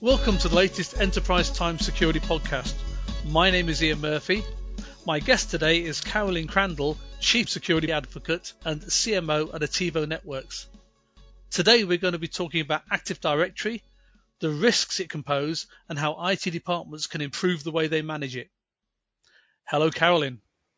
Welcome to the latest Enterprise Times Security podcast. My name is Ian Murphy. My guest today is Carolyn Crandall, Chief Security Advocate and CMO at Attivo Networks. Today we're going to be talking about Active Directory, the risks it can pose, and how IT departments can improve the way they manage it. Hello, Carolyn.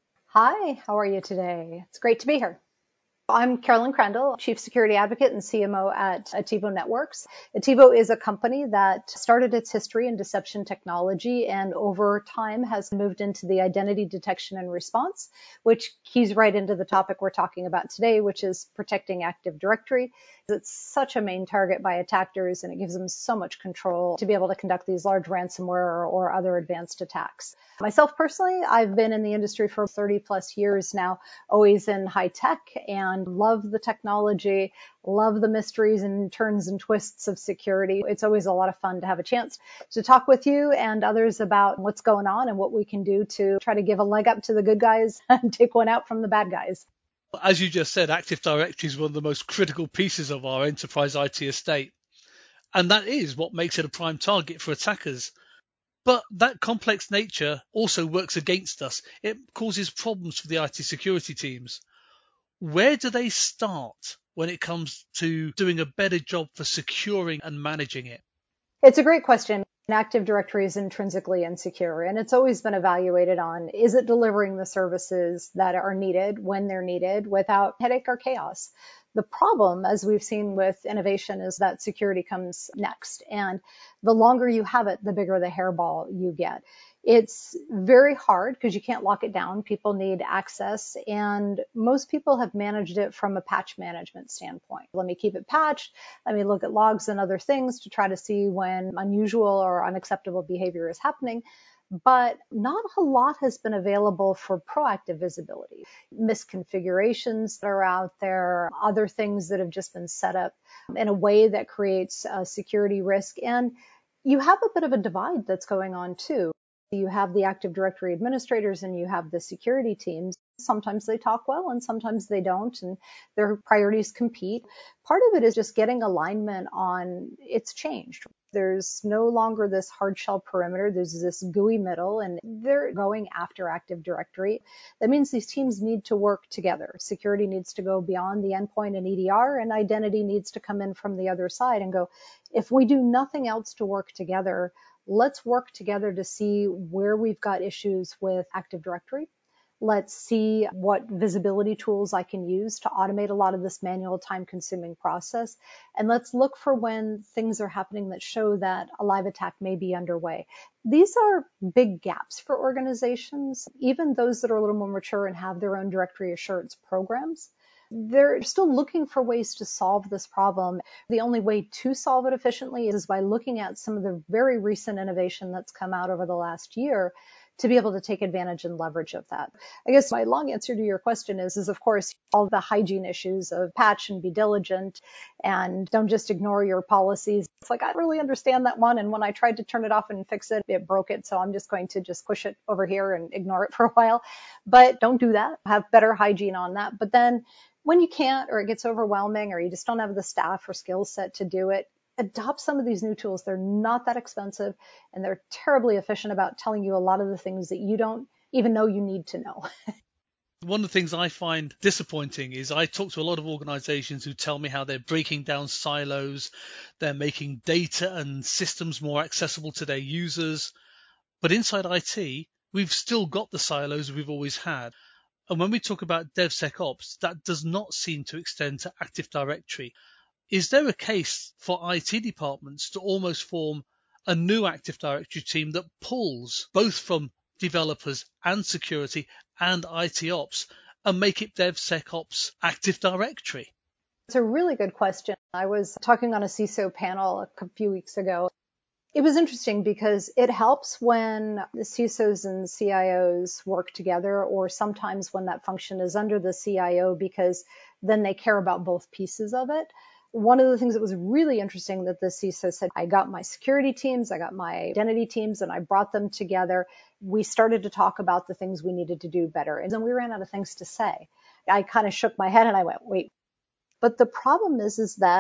Hi, how are you today? It's great to be here. I'm Carolyn Crandall, Chief Security Advocate and CMO at Attivo Networks. Attivo is a company that started its history in deception technology and over time has moved into the identity detection and response, which keys right into the topic we're talking about today, which is protecting Active Directory. It's such a main target by attackers and it gives them so much control to be able to conduct these large ransomware or other advanced attacks. Myself personally, I've been in the industry for 30 plus years now, always in high tech and love the technology, love the mysteries and turns and twists of security. It's always a lot of fun to have a chance to talk with you and others about what's going on and what we can do to try to give a leg up to the good guys and take one out from the bad guys. As you just said, Active Directory is one of the most critical pieces of our enterprise IT estate. And that is what makes it a prime target for attackers. But that complex nature also works against us. It causes problems for the IT security teams. Where do they start when it comes to doing a better job for securing and managing it? It's a great question. Active Directory is intrinsically insecure, and it's always been evaluated on, is it delivering the services that are needed when they're needed without headache or chaos? The problem, as we've seen with innovation, is that security comes next. And the longer you have it, the bigger the hairball you get. It's very hard because you can't lock it down. People need access, and most people have managed it from a patch management standpoint. Let me keep it patched. Let me look at logs and other things to try to see when unusual or unacceptable behavior is happening. But not a lot has been available for proactive visibility. Misconfigurations that are out there, other things that have just been set up in a way that creates a security risk. And you have a bit of a divide that's going on too. You have the Active Directory administrators and you have the security teams. Sometimes they talk well and sometimes they don't, and their priorities compete. Part of it is just getting alignment on it's changed. There's no longer this hard shell perimeter. There's this GUI middle, and they're going after Active Directory. That means these teams need to work together. Security needs to go beyond the endpoint and EDR, and identity needs to come in from the other side and go, if we do nothing else to work together, let's work together to see where we've got issues with Active Directory. Let's see what visibility tools I can use to automate a lot of this manual time-consuming process. And let's look for when things are happening that show that a live attack may be underway. These are big gaps for organizations, even those that are a little more mature and have their own directory assurance programs. They're still looking for ways to solve this problem. The only way to solve it efficiently is by looking at some of the very recent innovation that's come out over the last year to be able to take advantage and leverage of that. I guess my long answer to your question is of course, all the hygiene issues of patch and be diligent and don't just ignore your policies. It's like, I really understand that one. And when I tried to turn it off and fix it, it broke it. So I'm just going to just push it over here and ignore it for a while. But don't do that. Have better hygiene on that. But then when you can't, or it gets overwhelming, or you just don't have the staff or skill set to do it, adopt some of these new tools. They're not that expensive, and they're terribly efficient about telling you a lot of the things that you don't even know you need to know. One of the things I find disappointing is I talk to a lot of organizations who tell me how they're breaking down silos, they're making data and systems more accessible to their users. But inside IT, we've still got the silos we've always had. And when we talk about DevSecOps, that does not seem to extend to Active Directory. Is there a case for IT departments to almost form a new Active Directory team that pulls both from developers and security and IT ops and make it DevSecOps Active Directory? It's a really good question. I was talking on a CISO panel a few weeks ago. It was interesting because it helps when the CISOs and CIOs work together, or sometimes when that function is under the CIO, because then they care about both pieces of it. One of the things that was really interesting that the CISO said, I got my security teams, I got my identity teams, and I brought them together. We started to talk about the things we needed to do better. And then we ran out of things to say. I kind of shook my head and I went, wait. But the problem is that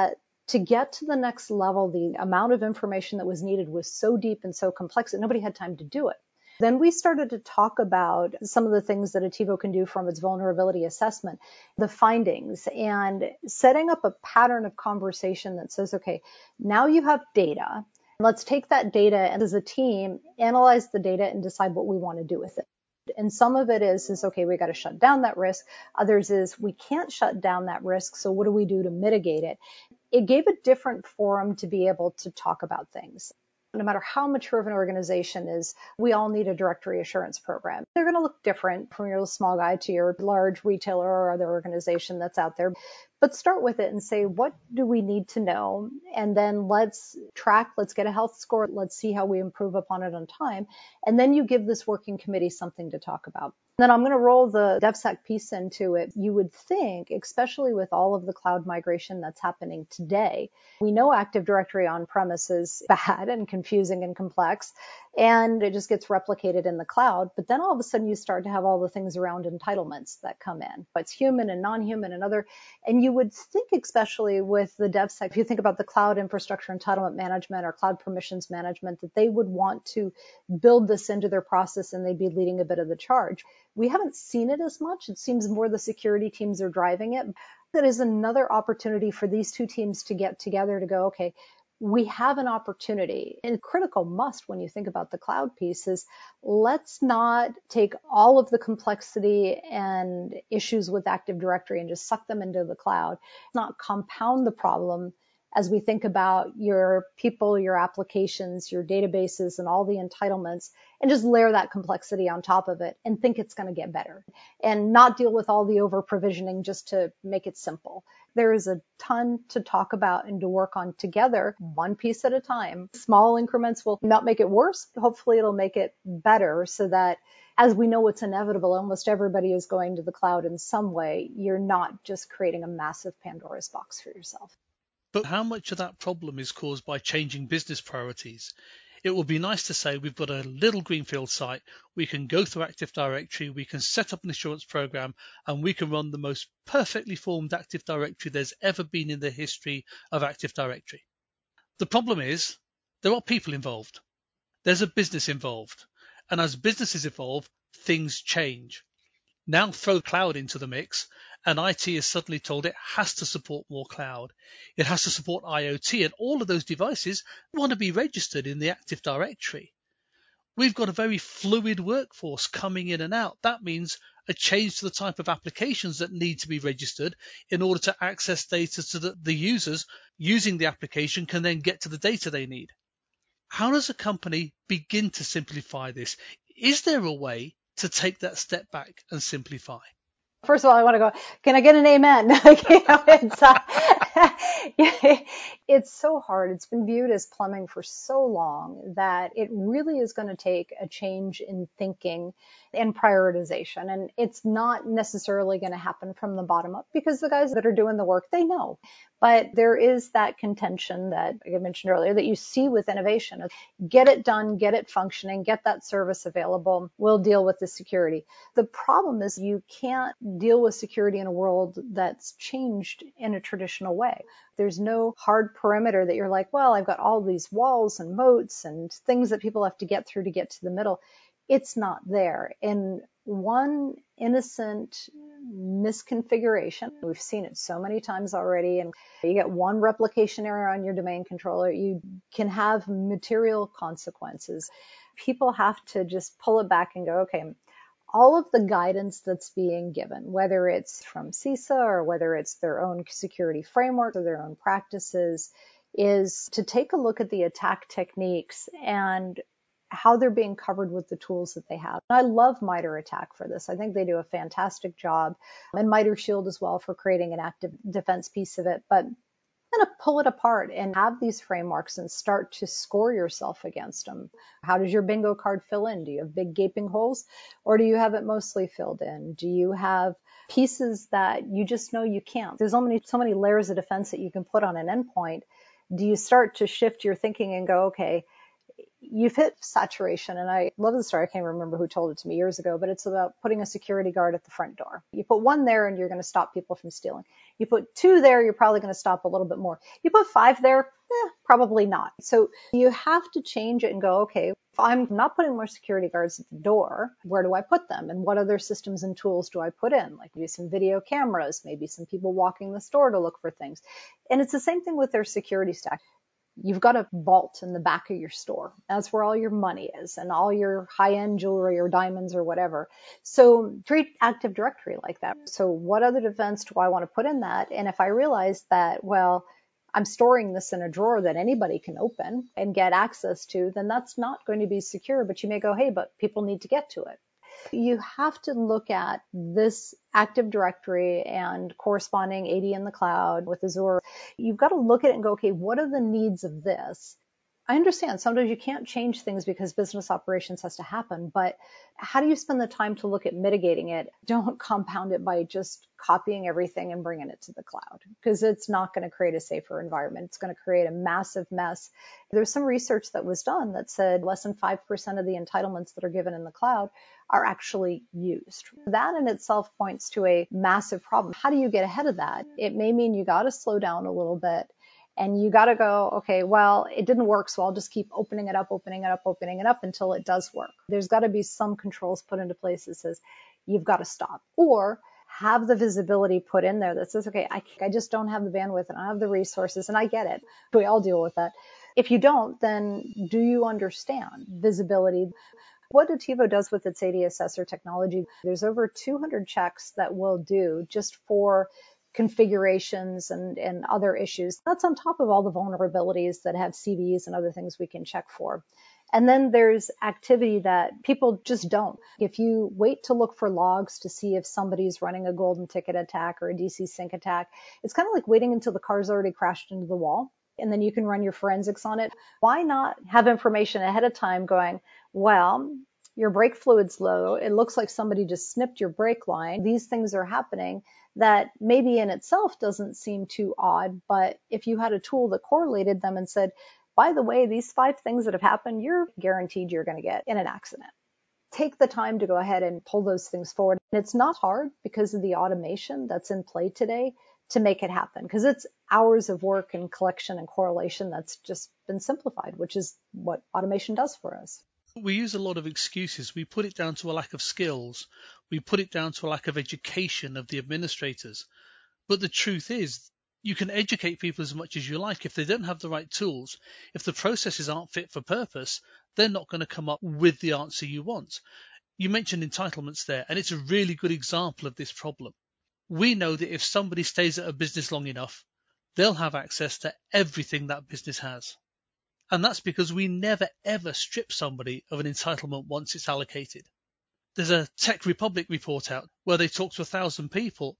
To get to the next level, the amount of information that was needed was so deep and so complex that nobody had time to do it. Then we started to talk about some of the things that Attivo can do from its vulnerability assessment, the findings, and setting up a pattern of conversation that says, okay, now you have data. Let's take that data and as a team, analyze the data and decide what we want to do with it. And some of it is okay, we got to shut down that risk. Others is we can't shut down that risk. So what do we do to mitigate it? It gave a different forum to be able to talk about things. No matter how mature of an organization is, we all need a directory assurance program. They're going to look different from your small guy to your large retailer or other organization that's out there. But start with it and say, what do we need to know? And then let's track, let's get a health score. Let's see how we improve upon it on time. And then you give this working committee something to talk about. Then I'm going to roll the DevSec piece into it. You would think, especially with all of the cloud migration that's happening today, we know Active Directory on-premise is bad and confusing and complex, and it just gets replicated in the cloud. But then all of a sudden you start to have all the things around entitlements that come in. It's human and non-human and other, and you would think, especially with the DevSec, if you think about the cloud infrastructure entitlement management or cloud permissions management, that they would want to build this into their process and they'd be leading a bit of the charge. We haven't seen it as much. It seems more the security teams are driving it. That is another opportunity for these two teams to get together to go, okay, we have an opportunity, and a critical must when you think about the cloud piece is let's not take all of the complexity and issues with Active Directory and just suck them into the cloud, not compound the problem as we think about your people, your applications, your databases, and all the entitlements, and just layer that complexity on top of it and think it's going to get better and not deal with all the over provisioning just to make it simple. There is a ton to talk about and to work on together, one piece at a time. Small increments will not make it worse. Hopefully it'll make it better so that as we know what's inevitable, almost everybody is going to the cloud in some way. You're not just creating a massive Pandora's box for yourself. But how much of that problem is caused by changing business priorities? It would be nice to say we've got a little greenfield site, we can go through Active Directory, we can set up an assurance program, and we can run the most perfectly formed Active Directory there's ever been in the history of Active Directory. The problem is there are people involved. There's a business involved. And as businesses evolve, things change. Now throw cloud into the mix, and IT is suddenly told it has to support more cloud. It has to support IoT, and all of those devices want to be registered in the Active Directory. We've got a very fluid workforce coming in and out. That means a change to the type of applications that need to be registered in order to access data so that the users using the application can then get to the data they need. How does a company begin to simplify this? Is there a way to take that step back and simplify? First of all, I want to go, can I get an amen? It's so hard. It's been viewed as plumbing for so long that it really is going to take a change in thinking and prioritization. And it's not necessarily going to happen from the bottom up because the guys that are doing the work, they know. But there is that contention that I mentioned earlier that you see with innovation of get it done, get it functioning, get that service available. We'll deal with the security. The problem is you can't deal with security in a world that's changed in a traditional way. There's no hard perimeter that you're like, well, I've got all these walls and moats and things that people have to get through to get to the middle. It's not there. And one innocent misconfiguration, we've seen it so many times already, and you get one replication error on your domain controller, you can have material consequences. People have to just pull it back and go, okay, all of the guidance that's being given, whether it's from CISA or whether it's their own security framework or their own practices, is to take a look at the attack techniques and how they're being covered with the tools that they have. I love MITRE ATT&CK for this. I think they do a fantastic job, and MITRE Shield as well for creating an active defense piece of it. But kind of pull it apart and have these frameworks and start to score yourself against them. How does your bingo card fill in? Do you have big gaping holes, or do you have it mostly filled in? Do you have pieces that you just know you can't? There's only so many layers of defense that you can put on an endpoint. Do you start to shift your thinking and go, okay, you've hit saturation. And I love the story. I can't remember who told it to me years ago, but it's about putting a security guard at the front door. You put one there and you're going to stop people from stealing. You put two there, you're probably going to stop a little bit more. You put five there, probably not. So you have to change it and go, okay, if I'm not putting more security guards at the door, where do I put them? And what other systems and tools do I put in? Like maybe some video cameras, maybe some people walking the store to look for things. And it's the same thing with their security stack. You've got a vault in the back of your store. That's where all your money is and all your high-end jewelry or diamonds or whatever. So treat Active Directory like that. So what other defense do I want to put in that? And if I realize that, well, I'm storing this in a drawer that anybody can open and get access to, then that's not going to be secure. But you may go, hey, but people need to get to it. You have to look at this Active Directory and corresponding AD in the cloud with Azure. You've got to look at it and go, okay, what are the needs of this? I understand sometimes you can't change things because business operations has to happen, but how do you spend the time to look at mitigating it? Don't compound it by just copying everything and bringing it to the cloud because it's not going to create a safer environment. It's going to create a massive mess. There's some research that was done that said less than 5% of the entitlements that are given in the cloud are actually used. That in itself points to a massive problem. How do you get ahead of that? It may mean you got to slow down a little bit. And you got to go, okay, well, it didn't work, so I'll just keep opening it up, opening it up, opening it up until it does work. There's got to be some controls put into place that says you've got to stop. Or have the visibility put in there that says, okay, I just don't have the bandwidth and I don't have the resources, and I get it. We all deal with that. If you don't, then do you understand visibility? What Attivo does with its AD Assessor technology, there's over 200 checks that we'll do just for configurations and other issues. That's on top of all the vulnerabilities that have CVEs and other things we can check for. And then there's activity that people just don't. If you wait to look for logs to see if somebody's running a golden ticket attack or a DC sync attack, it's kind of like waiting until the car's already crashed into the wall and then you can run your forensics on it. Why not have information ahead of time going, well, your brake fluid's low. It looks like somebody just snipped your brake line. These things are happening. That maybe in itself doesn't seem too odd, but if you had a tool that correlated them and said, by the way, these 5 things that have happened, you're guaranteed you're going to get in an accident. Take the time to go ahead and pull those things forward. And it's not hard because of the automation that's in play today to make it happen, because it's hours of work and collection and correlation that's just been simplified, which is what automation does for us. We use a lot of excuses. We put it down to a lack of skills. We put it down to a lack of education of the administrators. But the truth is, you can educate people as much as you like. If they don't have the right tools, if the processes aren't fit for purpose, they're not going to come up with the answer you want. You mentioned entitlements there, and it's a really good example of this problem. We know that if somebody stays at a business long enough, they'll have access to everything that business has. And that's because we never ever strip somebody of an entitlement once it's allocated. There's a Tech Republic report out where they talked to 1,000 people.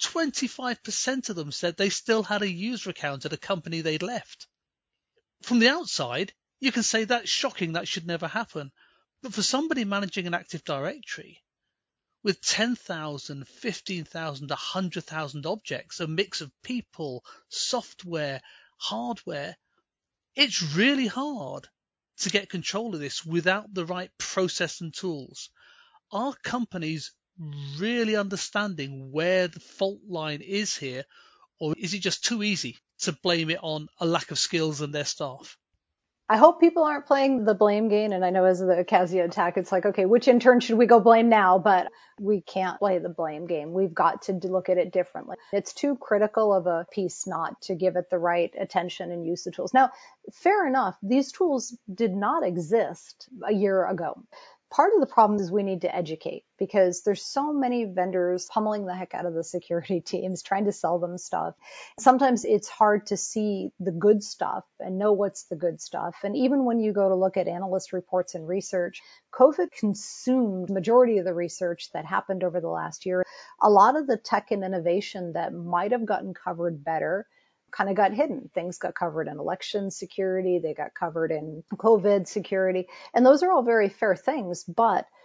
25% of them said they still had a user account at a company they'd left. From the outside, you can say that's shocking, that should never happen. But for somebody managing an Active Directory with 10,000, 15,000, 100,000 objects, a mix of people, software, hardware, it's really hard to get control of this without the right process and tools. Are companies really understanding where the fault line is here, or is it just too easy to blame it on a lack of skills and their staff? I hope people aren't playing the blame game. And I know as the Casio attack, it's like, okay, which intern should we go blame now? But we can't play the blame game. We've got to look at it differently. It's too critical of a piece not to give it the right attention and use the tools. Now, fair enough, these tools did not exist a year ago. Part of the problem is we need to educate because there's so many vendors pummeling the heck out of the security teams, trying to sell them stuff. Sometimes it's hard to see the good stuff and know what's the good stuff. And even when you go to look at analyst reports and research, COVID consumed the majority of the research that happened over the last year. A lot of the tech and innovation that might have gotten covered better kind of got hidden. Things got covered in election security. They got covered in COVID security. And those are all very fair things. But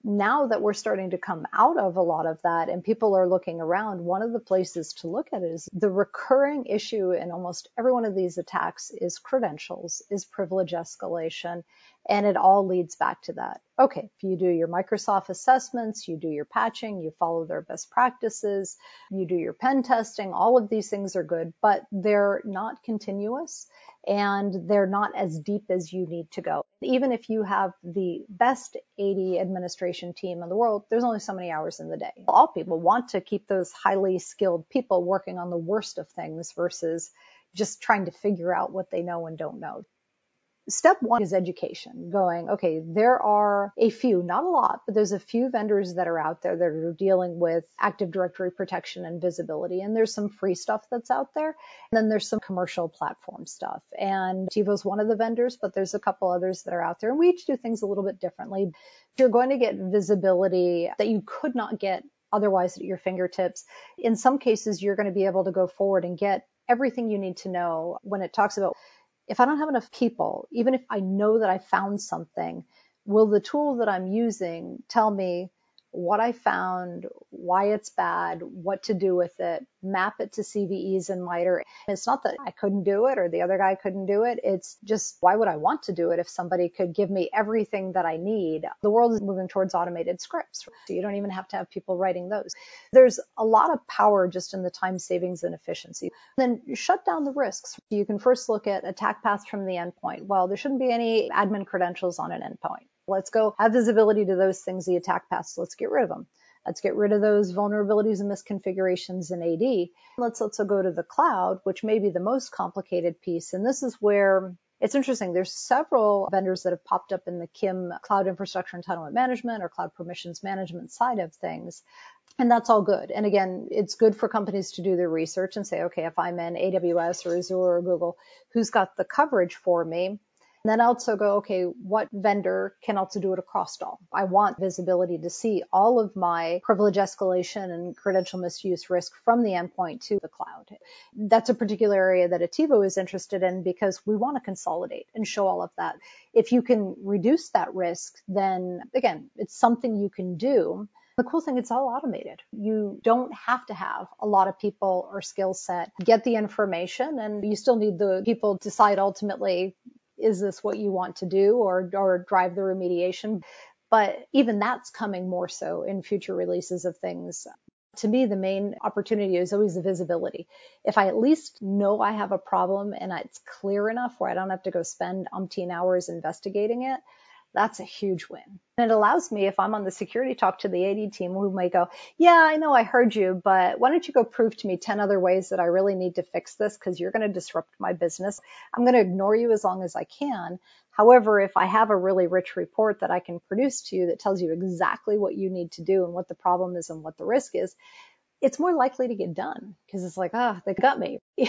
Now that we're starting to come out of a lot of that and people are looking around, one of the places to look at is the recurring issue in almost every one of these attacks is credentials, is privilege escalation, and it all leads back to that. Okay, if you do your Microsoft assessments, you do your patching, you follow their best practices, you do your pen testing, all of these things are good, but they're not continuous and they're not as deep as you need to go. Even if you have the best AD administration team in the world, there's only so many hours in the day. All people want to keep those highly skilled people working on the worst of things versus just trying to figure out what they know and don't know. Step one is education, going, okay, there are a few, not a lot, but there's a few vendors that are out there that are dealing with Active Directory protection and visibility. And there's some free stuff that's out there. And then there's some commercial platform stuff. And Attivo's one of the vendors, but there's a couple others that are out there. And we each do things a little bit differently. You're going to get visibility that you could not get otherwise at your fingertips. In some cases, you're going to be able to go forward and get everything you need to know when it talks about, if I don't have enough people, even if I know that I found something, will the tool that I'm using tell me what I found, why it's bad, what to do with it, map it to CVEs and MITRE? It's not that I couldn't do it or the other guy couldn't do it. It's just, why would I want to do it if somebody could give me everything that I need? The world is moving towards automated scripts, so you don't even have to have people writing those. There's a lot of power just in the time savings and efficiency. Then shut down the risks. You can first look at attack paths from the endpoint. Well, there shouldn't be any admin credentials on an endpoint. Let's go have visibility to those things, the attack paths. Let's get rid of them. Let's get rid of those vulnerabilities and misconfigurations in AD. Let's also go to the cloud, which may be the most complicated piece. And this is where it's interesting. There's several vendors that have popped up in the CIEM, Cloud Infrastructure Entitlement Management or Cloud Permissions Management side of things. And that's all good. And again, it's good for companies to do their research and say, okay, if I'm in AWS or Azure or Google, who's got the coverage for me? And then also go, okay, what vendor can also do it across all? I want visibility to see all of my privilege escalation and credential misuse risk from the endpoint to the cloud. That's a particular area that Attivo is interested in because we want to consolidate and show all of that. If you can reduce that risk, then again, it's something you can do. The cool thing, it's all automated. You don't have to have a lot of people or skill set get the information, and you still need the people to decide ultimately, is this what you want to do or drive the remediation? But even that's coming more so in future releases of things. To me, the main opportunity is always the visibility. If I at least know I have a problem and it's clear enough where I don't have to go spend umpteen hours investigating it, that's a huge win. And it allows me, if I'm on the security talk to the AD team, who might go, yeah, I know I heard you, but why don't you go prove to me 10 other ways that I really need to fix this because you're going to disrupt my business. I'm going to ignore you as long as I can. However, if I have a really rich report that I can produce to you that tells you exactly what you need to do and what the problem is and what the risk is, it's more likely to get done because it's like, they got me. They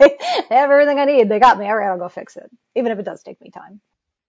have everything I need. They got me. All right, I'll go fix it, even if it does take me time.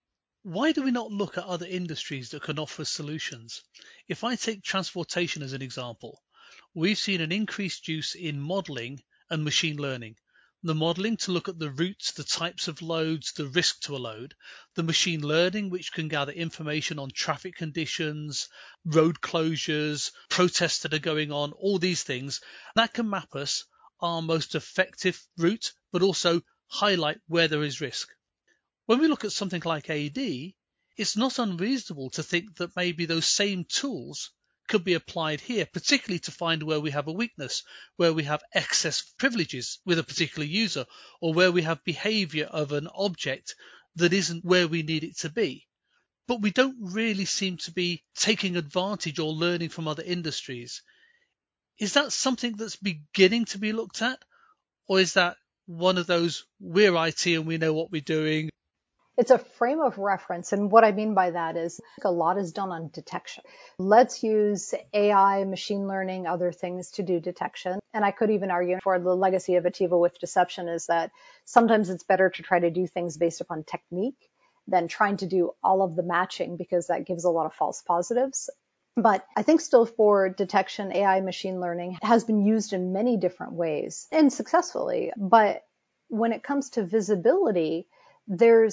Why do we not look at other industries that can offer solutions? If I take transportation as an example, we've seen an increased use in modeling and machine learning. The modeling to look at the routes, the types of loads, the risk to a load, the machine learning, which can gather information on traffic conditions, road closures, protests that are going on, all these things. That can map us our most effective route, but also highlight where there is risk. When we look at something like AD, it's not unreasonable to think that maybe those same tools could be applied here, particularly to find where we have a weakness, where we have excess privileges with a particular user, or where we have behavior of an object that isn't where we need it to be. But we don't really seem to be taking advantage or learning from other industries. Is that something that's beginning to be looked at? Or is that one of those, we're IT and we know what we're doing? It's a frame of reference. And what I mean by that is a lot is done on detection. Let's use AI, machine learning, other things to do detection. And I could even argue for the legacy of Attivo with deception is that sometimes it's better to try to do things based upon technique than trying to do all of the matching because that gives a lot of false positives. But I think still for detection, AI machine learning has been used in many different ways and successfully. But when it comes to visibility, there's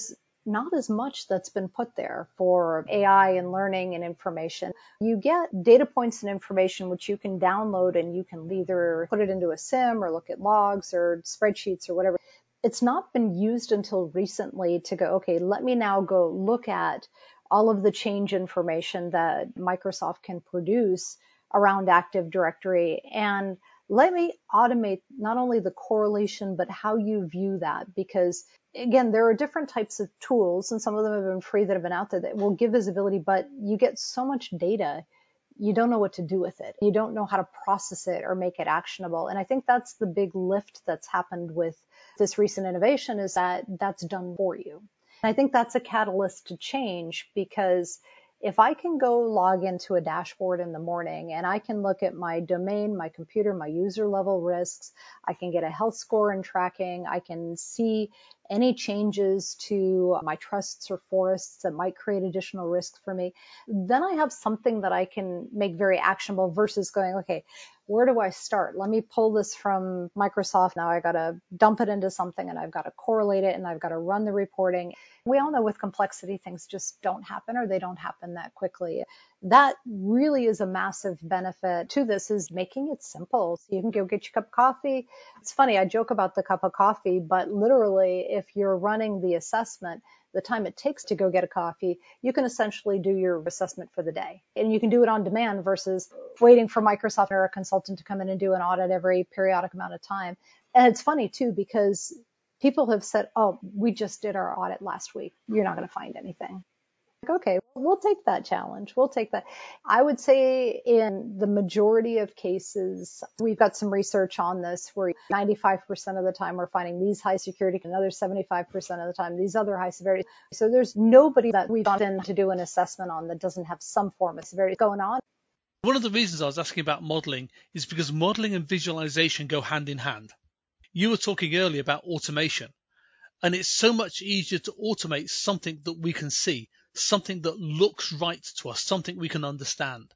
not as much that's been put there for AI and learning and information. You get data points and information which you can download and you can either put it into a sim or look at logs or spreadsheets or whatever. It's not been used until recently to go, okay, let me now go look at all of the change information that Microsoft can produce around Active Directory and let me automate not only the correlation, but how you view that. Because again, there are different types of tools and some of them have been free that have been out there that will give visibility, but you get so much data, you don't know what to do with it. You don't know how to process it or make it actionable. And I think that's the big lift that's happened with this recent innovation is that that's done for you. And I think that's a catalyst to change because if I can go log into a dashboard in the morning and I can look at my domain, my computer, my user level risks, I can get a health score and tracking, I can see any changes to my trusts or forests that might create additional risk for me, then I have something that I can make very actionable versus going, okay, where do I start? Let me pull this from Microsoft. Now I got to dump it into something and I've got to correlate it and I've got to run the reporting. We all know with complexity, things just don't happen or they don't happen that quickly. That really is a massive benefit to this is making it simple. So you can go get your cup of coffee. It's funny, I joke about the cup of coffee, but literally if you're running the assessment, the time it takes to go get a coffee, you can essentially do your assessment for the day. And you can do it on demand versus waiting for Microsoft or a consultant to come in and do an audit every periodic amount of time. And it's funny too, because people have said, oh, we just did our audit last week. You're not going to find anything. Like, okay, we'll take that challenge. We'll take that. I would say in the majority of cases, we've got some research on this where 95% of the time we're finding these high security, another 75% of the time, these other high severity. So there's nobody that we've gone in to do an assessment on that doesn't have some form of severity going on. One of the reasons I was asking about modeling is because modeling and visualization go hand in hand. You were talking earlier about automation. And it's so much easier to automate something that we can see, something that looks right to us, something we can understand.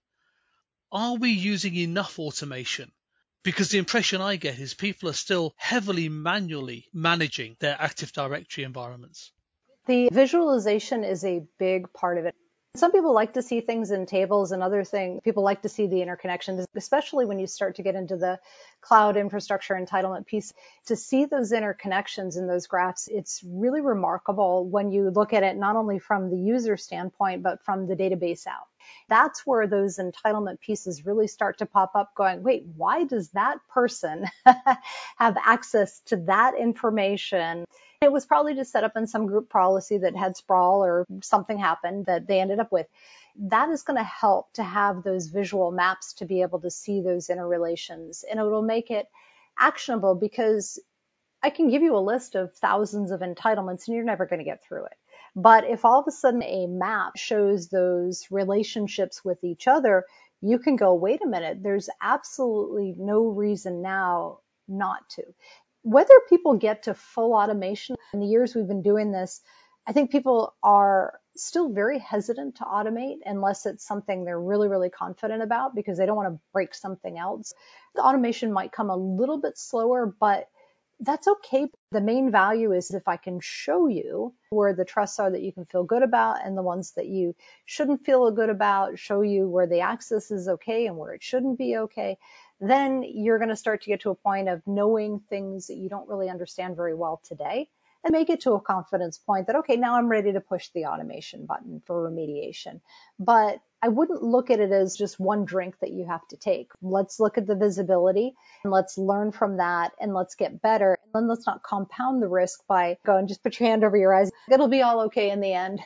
Are we using enough automation? Because the impression I get is people are still heavily manually managing their Active Directory environments. The visualization is a big part of it. Some people like to see things in tables and other things. People like to see the interconnections, especially when you start to get into the cloud infrastructure entitlement piece. To see those interconnections in those graphs, it's really remarkable when you look at it not only from the user standpoint, but from the database out. That's where those entitlement pieces really start to pop up going, wait, why does that person have access to that information? It was probably just set up in some group policy that had sprawl or something happened that they ended up with. That is going to help to have those visual maps to be able to see those interrelations. And it will make it actionable because I can give you a list of thousands of entitlements and you're never going to get through it. But if all of a sudden a map shows those relationships with each other, you can go, wait a minute, there's absolutely no reason now not to. Whether people get to full automation in the years we've been doing this, I think people are still very hesitant to automate unless it's something they're really, really confident about because they don't want to break something else. The automation might come a little bit slower, but that's okay. The main value is if I can show you where the trusts are that you can feel good about and the ones that you shouldn't feel good about, show you where the access is okay and where it shouldn't be okay, then you're going to start to get to a point of knowing things that you don't really understand very well today and make it to a confidence point that, okay, now I'm ready to push the automation button for remediation. But I wouldn't look at it as just one drink that you have to take. Let's look at the visibility and let's learn from that and let's get better. And then let's not compound the risk by going, just put your hand over your eyes. It'll be all okay in the end.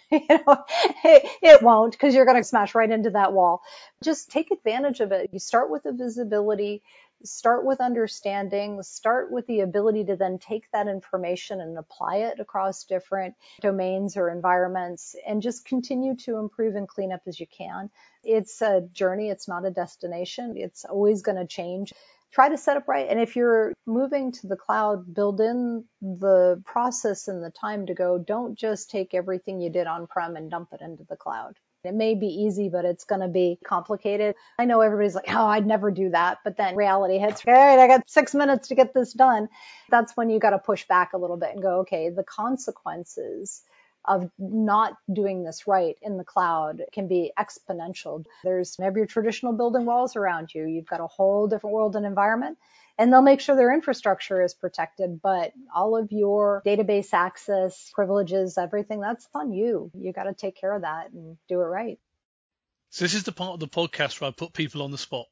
It won't because you're going to smash right into that wall. Just take advantage of it. You start with the visibility. Start with understanding, start with the ability to then take that information and apply it across different domains or environments and just continue to improve and clean up as you can. It's a journey. It's not a destination. It's always going to change. Try to set up right. And if you're moving to the cloud, build in the process and the time to go. Don't just take everything you did on-prem and dump it into the cloud. It may be easy, but it's going to be complicated. I know everybody's like, oh, I'd never do that. But then reality hits, all right, I got 6 minutes to get this done. That's when you got to push back a little bit and go, okay, the consequences of not doing this right in the cloud can be exponential. There's never your traditional building walls around you. You've got a whole different world and environment, and they'll make sure their infrastructure is protected, but all of your database access, privileges, everything, that's on you. You got to take care of that and do it right. So this is the part of the podcast where I put people on the spot.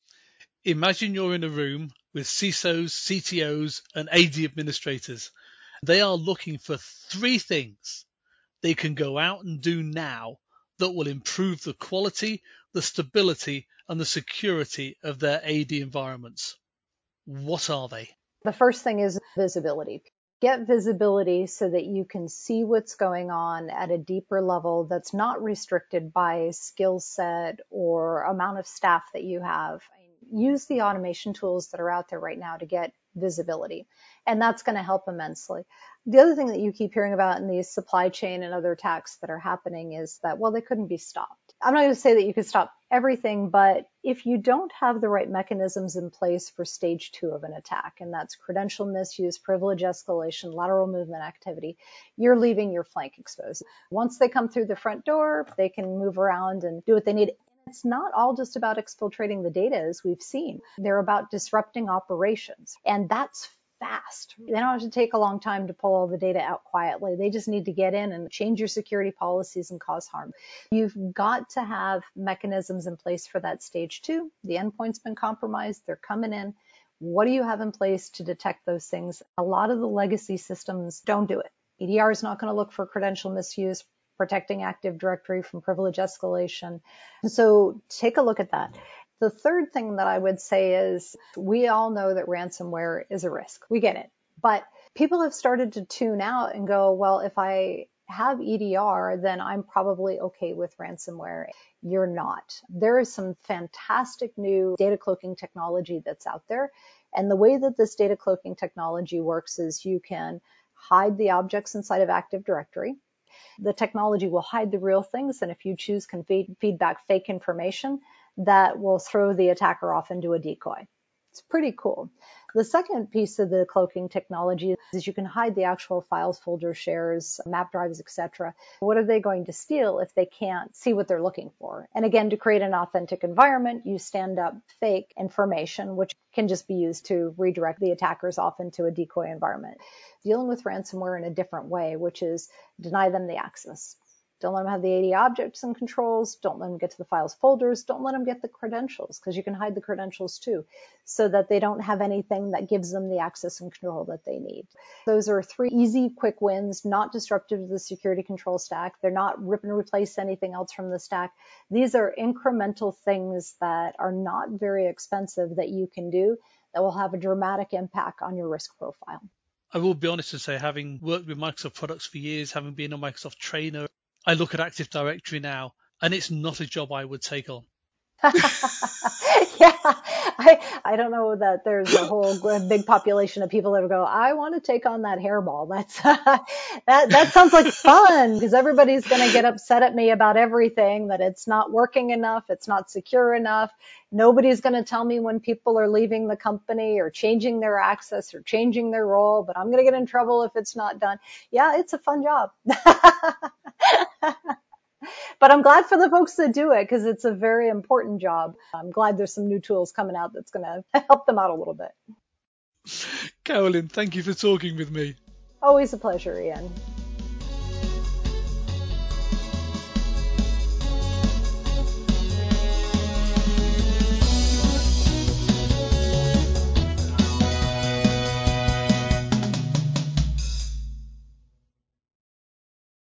Imagine you're in a room with CISOs, CTOs, and AD administrators. They are looking for three things they can go out and do now that will improve the quality, the stability, and the security of their AD environments. What are they? The first thing is visibility. Get visibility so that you can see what's going on at a deeper level that's not restricted by skill set or amount of staff that you have. Use the automation tools that are out there right now to get visibility, and that's going to help immensely. The other thing that you keep hearing about in these supply chain and other attacks that are happening is that, well, they couldn't be stopped. I'm not going to say that you could stop everything, but if you don't have the right mechanisms in place for stage 2 of an attack, and that's credential misuse, privilege escalation, lateral movement activity, you're leaving your flank exposed. Once they come through the front door, they can move around and do what they need. It's not all just about exfiltrating the data, as we've seen. They're about disrupting operations, and that's fast. They don't have to take a long time to pull all the data out quietly. They just need to get in and change your security policies and cause harm. You've got to have mechanisms in place for that stage 2. The endpoint's been compromised. They're coming in. What do you have in place to detect those things? A lot of the legacy systems don't do it. EDR is not going to look for credential misuse, protecting Active Directory from privilege escalation. So take a look at that. The third thing that I would say is we all know that ransomware is a risk. We get it. But people have started to tune out and go, well, if I have EDR, then I'm probably okay with ransomware. You're not. There is some fantastic new data cloaking technology that's out there. And the way that this data cloaking technology works is you can hide the objects inside of Active Directory. The technology will hide the real things, and if you choose, can feed back fake information that will throw the attacker off into a decoy. It's pretty cool. The second piece of the cloaking technology is you can hide the actual files, folders, shares, map drives, etc. What are they going to steal if they can't see what they're looking for? And again, to create an authentic environment, you stand up fake information, which can just be used to redirect the attackers off into a decoy environment. Dealing with ransomware in a different way, which is deny them the access. Don't let them have the AD objects and controls. Don't let them get to the files folders. Don't let them get the credentials, because you can hide the credentials too, so that they don't have anything that gives them the access and control that they need. Those are 3 easy, quick wins, not disruptive to the security control stack. They're not rip and replace anything else from the stack. These are incremental things that are not very expensive that you can do that will have a dramatic impact on your risk profile. I will be honest and say, having worked with Microsoft products for years, having been a Microsoft trainer, I look at Active Directory now, and it's not a job I would take on. Yeah, I don't know that there's a whole big population of people that would go, I want to take on that hairball. That sounds like fun, because everybody's going to get upset at me about everything, that it's not working enough, it's not secure enough. Nobody's going to tell me when people are leaving the company or changing their access or changing their role, but I'm going to get in trouble if it's not done. Yeah, it's a fun job. But I'm glad for the folks that do it, because it's a very important job. I'm glad there's some new tools coming out that's going to help them out a little bit. Carolyn, thank you for talking with me. Always a pleasure, Ian.